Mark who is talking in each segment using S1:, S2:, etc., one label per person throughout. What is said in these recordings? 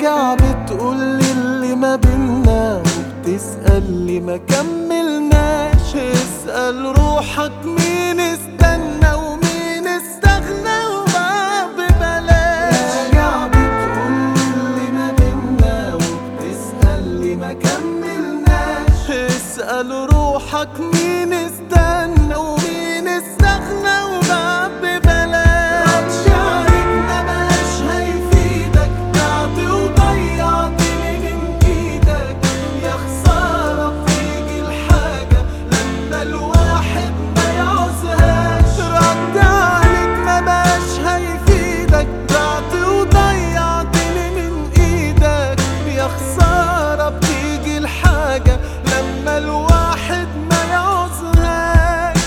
S1: راجع بتقولي اللي ما بينا، وبتسأل ما كملناش. اسأل روحك مين استنى ومين استغنى وبقى ببلاش. راجع بتقولي اللي ما بينا، وبتسأل ما كملناش. اسأل روحك مين استنى ومين استغنى وبقى ببلاش. شعرك ما بقاش هيفيدك، بعت وضيعتني من ايدك. يا خسارة بتيجي الحاجة لما الواحد ما يعوزهاش. رد عليك ما بقاش هيفيدك، بعت وضيعتني من ايدك. يا خسارة بتيجي الحاجة لما الواحد ما يعوزهاش.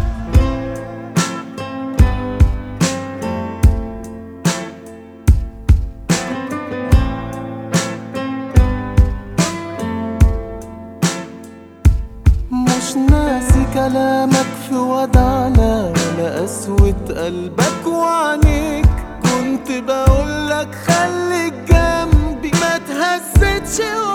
S1: مش ناسي كلامك في ودعنا، ولا قسوة قلبك وعينيك. كنت بقولك خليك جنبي ما تهزتش